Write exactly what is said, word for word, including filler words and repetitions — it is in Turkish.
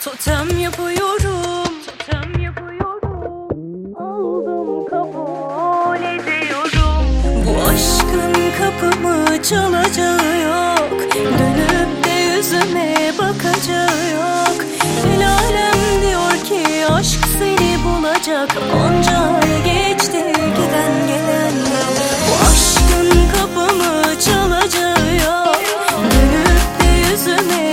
Totem yapıyorum, totem yapıyorum. Aldım, kabul ediyorum. Bu aşkın kapımı çalacağı yok, dönüp de yüzüme bakacağı yok. El alem diyor ki aşk seni bulacak, onca ay geçti giden gelen yok. Bu aşkın kapımı çalacağı yok, dönüp de yüzüme